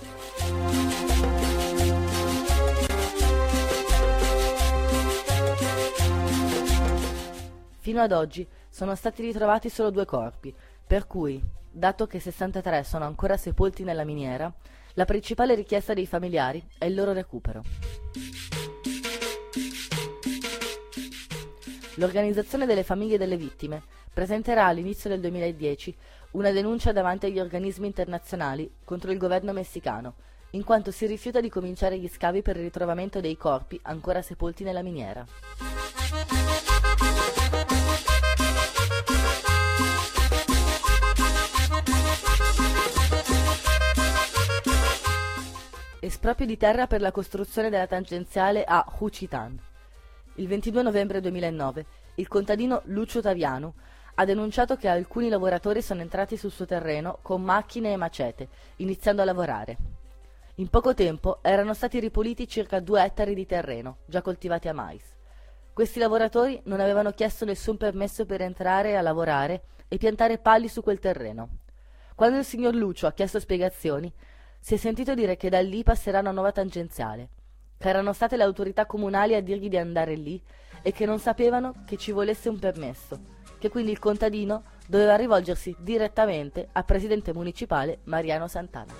Fino ad oggi sono stati ritrovati solo due corpi, per cui, dato che sessantatré sono ancora sepolti nella miniera, la principale richiesta dei familiari è il loro recupero. L'Organizzazione delle Famiglie delle Vittime presenterà all'inizio del duemiladieci una denuncia davanti agli organismi internazionali contro il governo messicano, in quanto si rifiuta di cominciare gli scavi per il ritrovamento dei corpi ancora sepolti nella miniera. Esproprio di terra per la costruzione della tangenziale a Juchitán. Il ventidue novembre duemilanove, il contadino Lucio Taviano ha denunciato che alcuni lavoratori sono entrati sul suo terreno con macchine e macete, iniziando a lavorare. In poco tempo erano stati ripuliti circa due ettari di terreno, già coltivati a mais. Questi lavoratori non avevano chiesto nessun permesso per entrare a lavorare e piantare pali su quel terreno. Quando il signor Lucio ha chiesto spiegazioni, si è sentito dire che da lì passerà una nuova tangenziale, che erano state le autorità comunali a dirgli di andare lì e che non sapevano che ci volesse un permesso, che quindi il contadino doveva rivolgersi direttamente al presidente municipale Mariano Santana.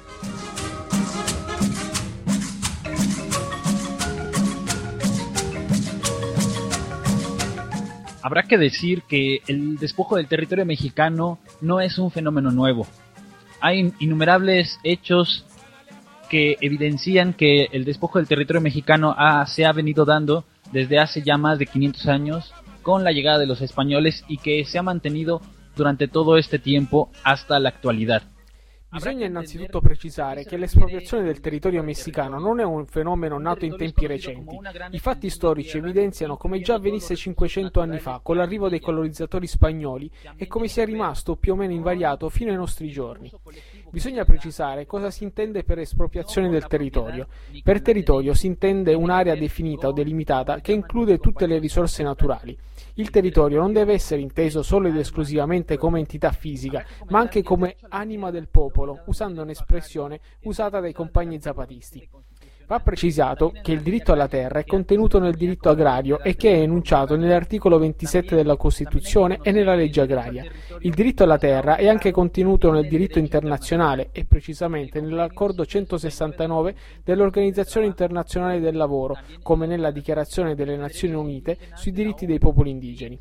Habrá que decir que el despojo del territorio mexicano no es un fenómeno nuevo. Hay innumerables hechos que evidencian que el despojo del territorio mexicano ha, se ha venido dando desde hace ya más de quinientos años con la llegada de los españoles y que se ha mantenido durante todo este tiempo hasta la actualidad. Bisogna innanzitutto precisare che l'espropriazione del territorio messicano non è un fenomeno nato in tempi recenti. I fatti storici evidenziano come già avvenisse cinquecento anni fa con l'arrivo dei colonizzatori spagnoli e come sia rimasto più o meno invariato fino ai nostri giorni. Bisogna precisare cosa si intende per espropriazione del territorio. Per territorio si intende un'area definita o delimitata che include tutte le risorse naturali. Il territorio non deve essere inteso solo ed esclusivamente come entità fisica, ma anche come anima del popolo, usando un'espressione usata dai compagni zapatisti. Va precisato che il diritto alla terra è contenuto nel diritto agrario e che è enunciato nell'articolo ventisette della Costituzione e nella legge agraria. Il diritto alla terra è anche contenuto nel diritto internazionale e precisamente nell'accordo centosessantanove dell'Organizzazione Internazionale del Lavoro, come nella Dichiarazione delle Nazioni Unite sui diritti dei popoli indigeni.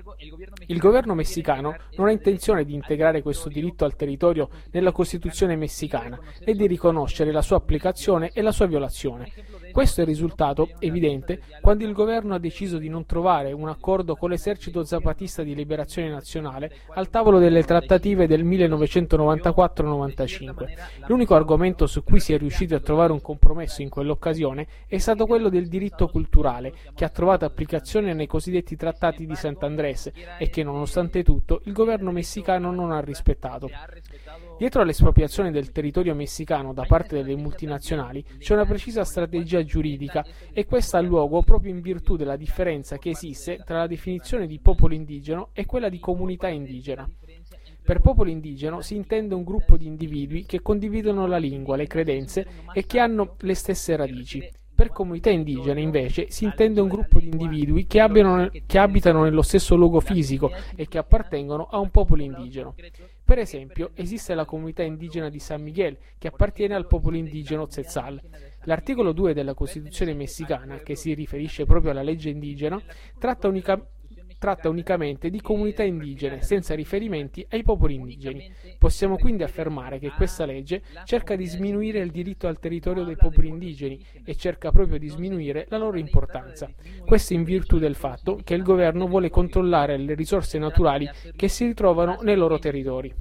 Il governo messicano non ha intenzione di integrare questo diritto al territorio nella Costituzione messicana né di riconoscere la sua applicazione e la sua violazione. Questo è risultato evidente quando il governo ha deciso di non trovare un accordo con l'esercito zapatista di liberazione nazionale al tavolo delle trattative del millenovecentonovantaquattro novantacinque. L'unico argomento su cui si è riusciti a trovare un compromesso in quell'occasione è stato quello del diritto culturale, che ha trovato applicazione nei cosiddetti trattati di Sant'Andrés e che nonostante tutto il governo messicano non ha rispettato. Dietro all'espropriazione del territorio messicano da parte delle multinazionali c'è una precisa strategia giuridica e questa ha luogo proprio in virtù della differenza che esiste tra la definizione di popolo indigeno e quella di comunità indigena. Per popolo indigeno si intende un gruppo di individui che condividono la lingua, le credenze e che hanno le stesse radici. Per comunità indigene, invece, si intende un gruppo di individui che, abbiano, che abitano nello stesso luogo fisico e che appartengono a un popolo indigeno. Per esempio, esiste la comunità indigena di San Miguel, che appartiene al popolo indigeno Tzetzal. L'articolo due della Costituzione messicana, che si riferisce proprio alla legge indigena, tratta unicamente tratta unicamente di comunità indigene, senza riferimenti ai popoli indigeni. Possiamo quindi affermare che questa legge cerca di sminuire il diritto al territorio dei popoli indigeni e cerca proprio di sminuire la loro importanza. Questo in virtù del fatto che il governo vuole controllare le risorse naturali che si ritrovano nei loro territori.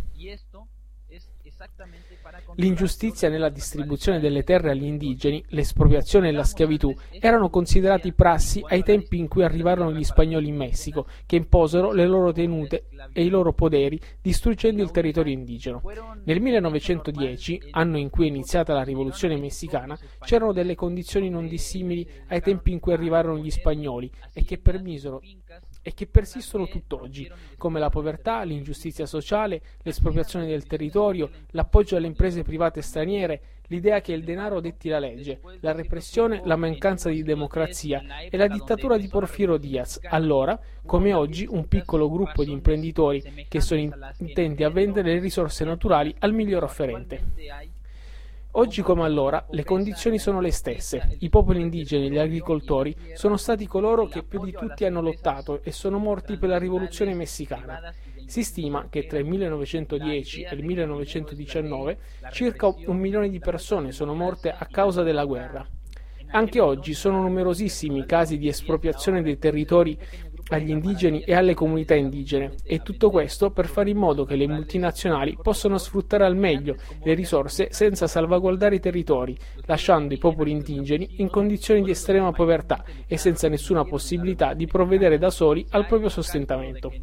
L'ingiustizia nella distribuzione delle terre agli indigeni, l'espropriazione e la schiavitù erano considerati prassi ai tempi in cui arrivarono gli spagnoli in Messico, che imposero le loro tenute e i loro poderi distruggendo il territorio indigeno. Nel millenovecentodieci, anno in cui è iniziata la rivoluzione messicana, c'erano delle condizioni non dissimili ai tempi in cui arrivarono gli spagnoli e che permisero e che persistono tutt'oggi, come la povertà, l'ingiustizia sociale, l'espropriazione del territorio, l'appoggio alle imprese private straniere, l'idea che il denaro detti la legge, la repressione, la mancanza di democrazia e la dittatura di Porfirio Diaz, allora, come oggi, un piccolo gruppo di imprenditori che sono intenti a vendere le risorse naturali al miglior offerente. Oggi come allora le condizioni sono le stesse. I popoli indigeni e gli agricoltori sono stati coloro che più di tutti hanno lottato e sono morti per la rivoluzione messicana. Si stima che tra il millenovecentodieci e il millenovecentodiciannove circa un milione di persone sono morte a causa della guerra. Anche oggi sono numerosissimi i casi di espropriazione dei territori agli indigeni e alle comunità indigene, e tutto questo per fare in modo che le multinazionali possano sfruttare al meglio le risorse senza salvaguardare i territori, lasciando i popoli indigeni in condizioni di estrema povertà e senza nessuna possibilità di provvedere da soli al proprio sostentamento.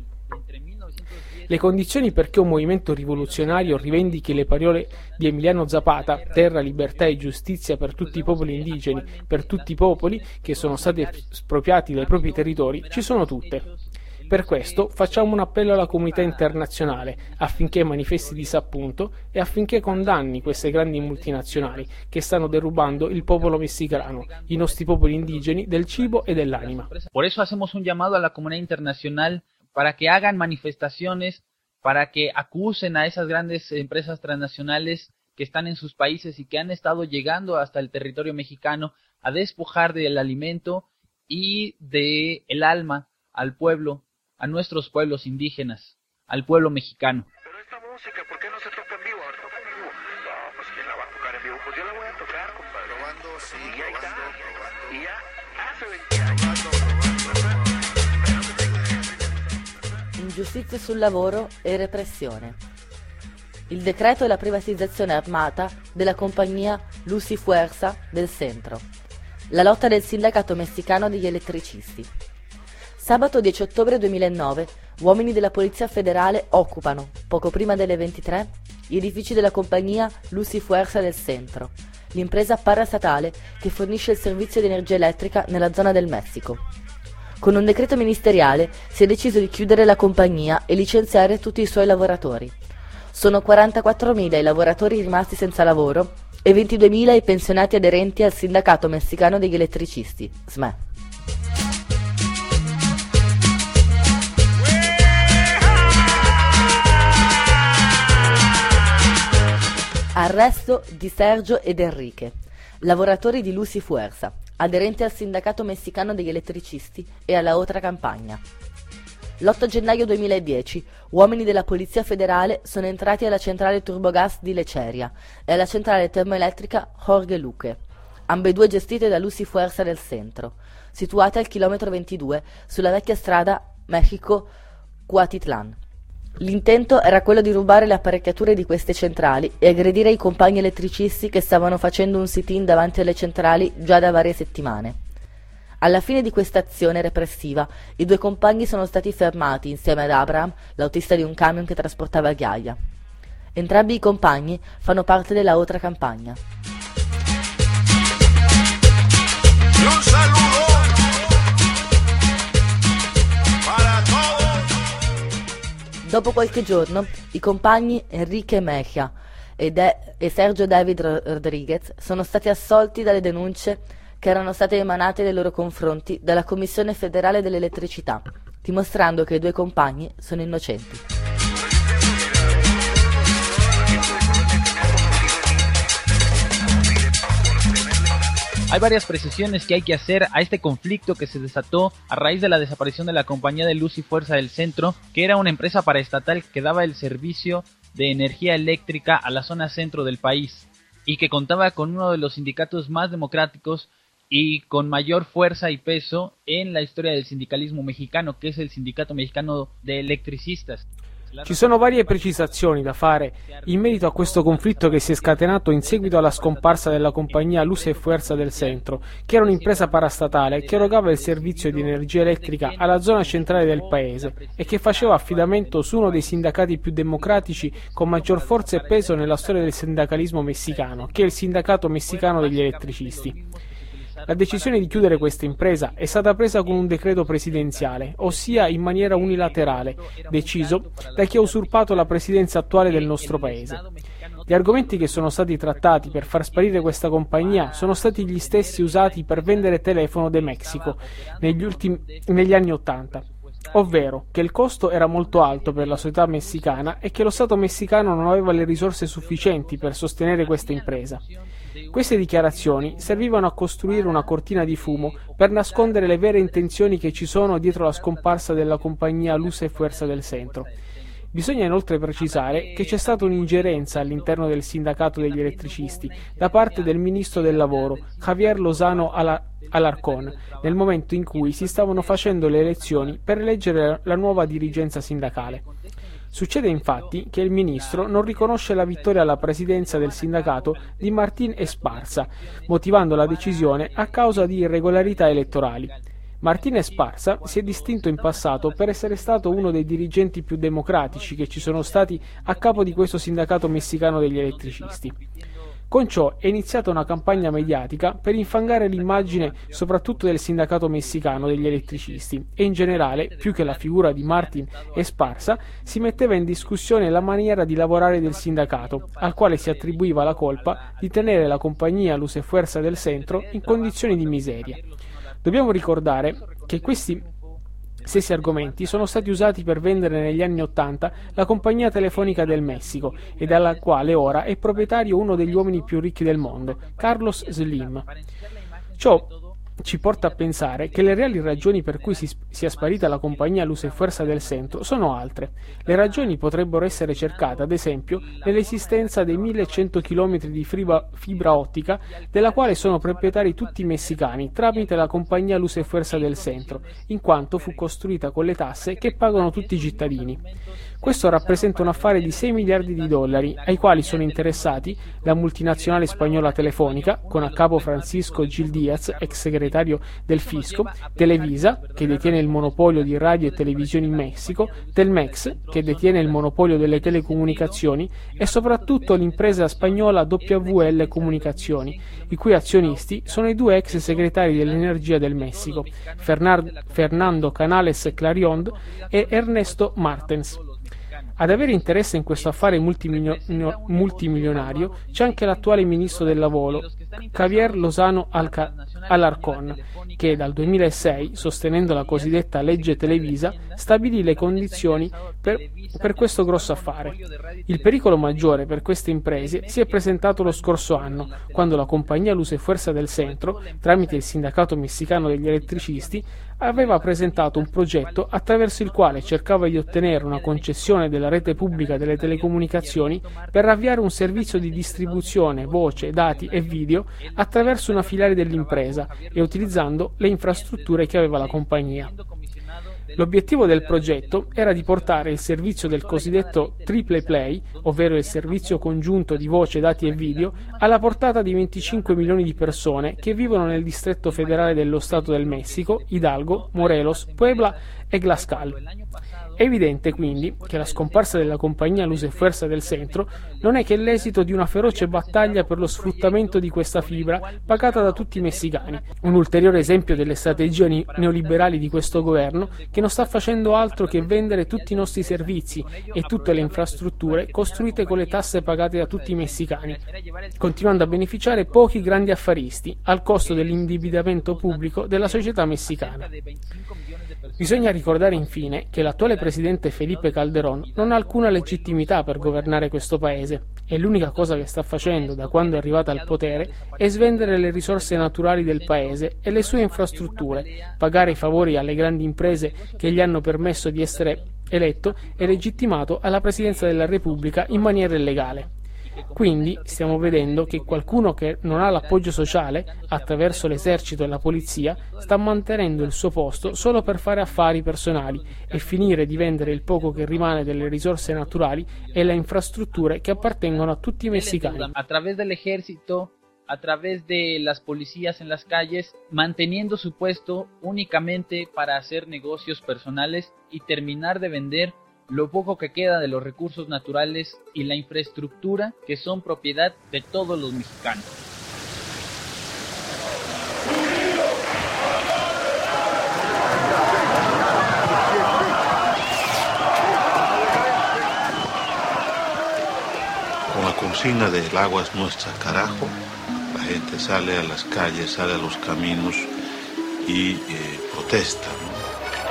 Le condizioni perché un movimento rivoluzionario rivendichi le parole di Emiliano Zapata, terra, libertà e giustizia per tutti i popoli indigeni, per tutti i popoli che sono stati espropriati dai propri territori, ci sono tutte. Per questo facciamo un appello alla comunità internazionale affinché manifesti disappunto e affinché condanni queste grandi multinazionali che stanno derubando il popolo messicano, i nostri popoli indigeni, del cibo e dell'anima. Por eso hacemos un llamado a la comunidad internacional para que hagan manifestaciones, para que acusen a esas grandes empresas transnacionales que están en sus países y que han estado llegando hasta el territorio mexicano a despojar del alimento y de el alma al pueblo, a nuestros pueblos indígenas, al pueblo mexicano. Pero esta música, ¿por qué no se toca en vivo? Ahora toca en vivo. No, pues ¿quién la va a tocar en vivo? Pues yo la voy a tocar, compadre. Probando, sí, y ahí probando, está. Probando. Y ya hace veinte años. Ingiustizie sul lavoro e repressione. Il decreto è la privatizzazione armata della compagnia Luz y Fuerza del Centro. La lotta del sindacato messicano degli elettricisti. Sabato dieci ottobre duemilanove, uomini della Polizia Federale occupano, poco prima delle ventitré, gli edifici della compagnia Luz y Fuerza del Centro, l'impresa parastatale che fornisce il servizio di energia elettrica nella zona del Messico. Con un decreto ministeriale si è deciso di chiudere la compagnia e licenziare tutti i suoi lavoratori. Sono quarantaquattromila i lavoratori rimasti senza lavoro e ventiduemila i pensionati aderenti al sindacato messicano degli elettricisti, S M E. Arresto di Sergio ed Enrique, lavoratori di Luz y Fuerza, aderenti al sindacato messicano degli elettricisti e alla Otra Campagna. L'otto gennaio duemiladieci, uomini della Polizia Federale sono entrati alla centrale turbogas di Lecheria e alla centrale termoelettrica Jorge Luque, ambedue gestite da Luz y Fuerza del Centro, situate al chilometro ventidue sulla vecchia strada Mexico-Cuautitlán. L'intento era quello di rubare le apparecchiature di queste centrali e aggredire i compagni elettricisti che stavano facendo un sit-in davanti alle centrali già da varie settimane. Alla fine di questa azione repressiva, i due compagni sono stati fermati insieme ad Abraham, l'autista di un camion che trasportava ghiaia. Entrambi i compagni fanno parte della Otra Campagna. Un saludo para todos. Dopo qualche giorno, i compagni Enrique Mejia e, De- e Sergio David Rodriguez sono stati assolti dalle denunce che erano state emanate nei loro confronti dalla Commissione Federale dell'Elettricità, dimostrando che i due compagni sono innocenti. Hay varias precisiones que hay que hacer a este conflicto que se desató a raíz de la desaparición de la compañía de Luz y Fuerza del Centro, que era una empresa paraestatal que daba el servicio de energía eléctrica a la zona centro del país y que contaba con uno de los sindicatos más democráticos y con mayor fuerza y peso en la historia del sindicalismo mexicano, que es el Sindicato Mexicano de Electricistas. Ci sono varie precisazioni da fare in merito a questo conflitto che si è scatenato in seguito alla scomparsa della compagnia Luz y Fuerza del Centro, che era un'impresa parastatale che erogava il servizio di energia elettrica alla zona centrale del paese e che faceva affidamento su uno dei sindacati più democratici con maggior forza e peso nella storia del sindacalismo messicano, che è il Sindacato Messicano degli Elettricisti. La decisione di chiudere questa impresa è stata presa con un decreto presidenziale, ossia in maniera unilaterale, deciso da chi ha usurpato la presidenza attuale del nostro paese. Gli argomenti che sono stati trattati per far sparire questa compagnia sono stati gli stessi usati per vendere Telefono de México negli, ultimi, negli anni Ottanta, ovvero che il costo era molto alto per la società messicana e che lo Stato messicano non aveva le risorse sufficienti per sostenere questa impresa. Queste dichiarazioni servivano a costruire una cortina di fumo per nascondere le vere intenzioni che ci sono dietro la scomparsa della compagnia Luz y Fuerza del Centro. Bisogna inoltre precisare che c'è stata un'ingerenza all'interno del sindacato degli elettricisti da parte del ministro del lavoro, Javier Lozano Alarcón, nel momento in cui si stavano facendo le elezioni per eleggere la nuova dirigenza sindacale. Succede infatti che il ministro non riconosce la vittoria alla presidenza del sindacato di Martín Esparza, motivando la decisione a causa di irregolarità elettorali. Martín Esparza si è distinto in passato per essere stato uno dei dirigenti più democratici che ci sono stati a capo di questo sindacato messicano degli elettricisti. Con ciò è iniziata una campagna mediatica per infangare l'immagine soprattutto del sindacato messicano degli elettricisti e in generale, più che la figura di Martín Esparza, si metteva in discussione la maniera di lavorare del sindacato, al quale si attribuiva la colpa di tenere la compagnia Luz y Fuerza del Centro in condizioni di miseria. Dobbiamo ricordare che questi stessi argomenti sono stati usati per vendere negli anni Ottanta la compagnia telefonica del Messico e dalla quale ora è proprietario uno degli uomini più ricchi del mondo, Carlos Slim. Ciò ci porta a pensare che le reali ragioni per cui si, sia sparita la compagnia Luz e Fuerza del Centro sono altre. Le ragioni potrebbero essere cercate, ad esempio, nell'esistenza dei millecento chilometri di fibra, fibra ottica, della quale sono proprietari tutti i messicani, tramite la compagnia Luz e Fuerza del Centro, in quanto fu costruita con le tasse che pagano tutti i cittadini. Questo rappresenta un affare di sei miliardi di dollari, ai quali sono interessati la multinazionale spagnola Telefónica, con a capo Francisco Gil Díaz, ex segretario del Fisco, Televisa, che detiene il monopolio di radio e televisione in Messico, Telmex, che detiene il monopolio delle telecomunicazioni, e soprattutto l'impresa spagnola W L Comunicazioni, i cui azionisti sono i due ex segretari dell'energia del Messico, Fernand- Fernando Canales Clarion e Ernesto Martens. Ad avere interesse in questo affare multimilio- multimilionario c'è anche l'attuale ministro del lavoro, Javier Lozano Alca- Alarcón, che dal duemilasei, sostenendo la cosiddetta legge Televisa, stabilì le condizioni per, per questo grosso affare. Il pericolo maggiore per queste imprese si è presentato lo scorso anno, quando la compagnia Luz e Fuerza del Centro, tramite il sindacato messicano degli elettricisti, aveva presentato un progetto attraverso il quale cercava di ottenere una concessione della rete pubblica delle telecomunicazioni per avviare un servizio di distribuzione, voce, dati e video attraverso una filiale dell'impresa e utilizzando le infrastrutture che aveva la compagnia. L'obiettivo del progetto era di portare il servizio del cosiddetto triple play, ovvero il servizio congiunto di voce, dati e video, alla portata di venticinque milioni di persone che vivono nel distretto federale dello Stato del Messico, Hidalgo, Morelos, Puebla e Tlaxcala. È evidente quindi che la scomparsa della compagnia Luz e Fuerza del Centro non è che l'esito di una feroce battaglia per lo sfruttamento di questa fibra pagata da tutti i messicani, un ulteriore esempio delle strategie neoliberali di questo governo che non sta facendo altro che vendere tutti i nostri servizi e tutte le infrastrutture costruite con le tasse pagate da tutti i messicani, continuando a beneficiare pochi grandi affaristi al costo dell'indebitamento pubblico della società messicana. Bisogna ricordare infine che l'attuale presidente Felipe Calderón non ha alcuna legittimità per governare questo paese e l'unica cosa che sta facendo da quando è arrivata al potere è svendere le risorse naturali del paese e le sue infrastrutture, pagare i favori alle grandi imprese che gli hanno permesso di essere eletto e legittimato alla presidenza della Repubblica in maniera illegale. Quindi stiamo vedendo che qualcuno che non ha l'appoggio sociale, attraverso l'esercito e la polizia, sta mantenendo il suo posto solo per fare affari personali e finire di vendere il poco che rimane delle risorse naturali e le infrastrutture che appartengono a tutti i messicani. A través del ejército, a través de las policías en las calles, manteniendo su puesto únicamente para hacer negocios personales y terminar de vender lo poco que queda de los recursos naturales y la infraestructura que son propiedad de todos los mexicanos. Con la consigna de el agua es nuestra, carajo, la gente sale a las calles, sale a los caminos y eh, protesta, ¿no?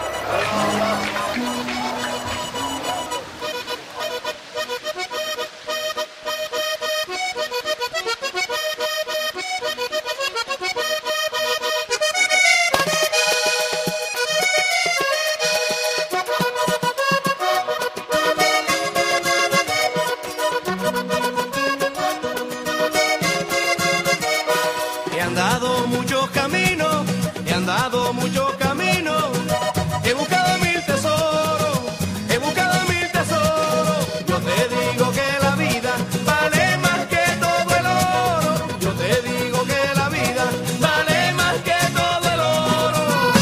He andado muchos caminos, he andado muchos caminos, he buscado mil tesoros, he buscado mil tesoros. Yo te digo que la vida vale más que todo el oro. Yo te digo que la vida vale más que todo el oro.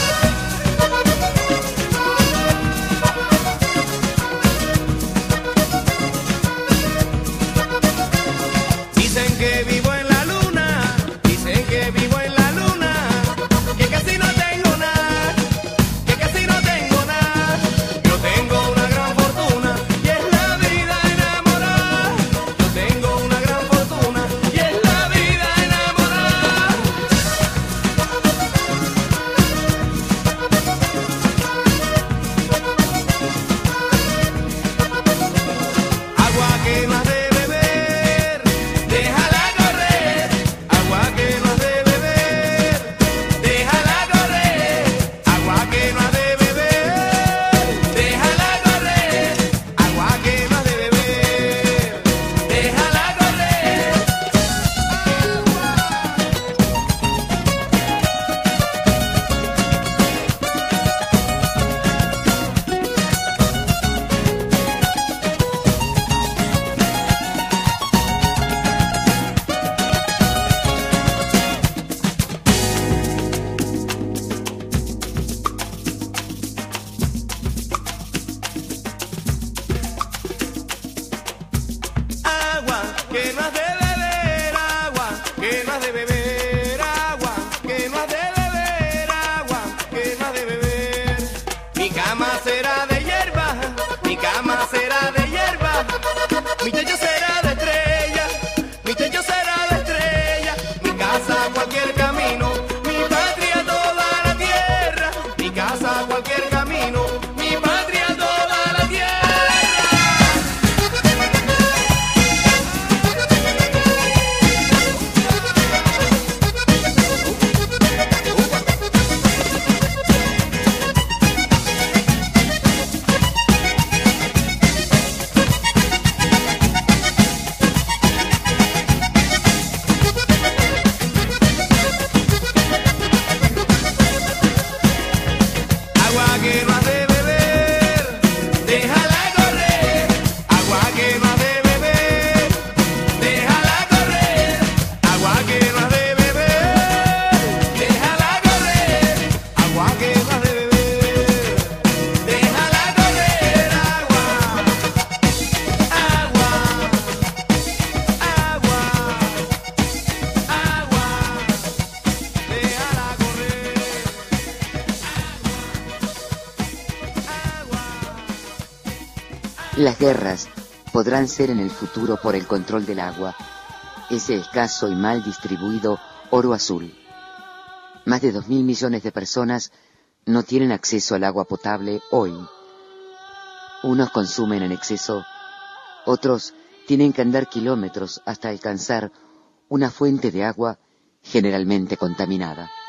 Dicen que vivo en la luna, dicen que vivo en la luna, que casi no tengo nada, que casi no tengo nada. Las guerras podrán ser en el futuro por el control del agua, ese escaso y mal distribuido oro azul. Más de dos mil millones de personas no tienen acceso al agua potable hoy. Unos consumen en exceso, otros tienen que andar kilómetros hasta alcanzar una fuente de agua generalmente contaminada.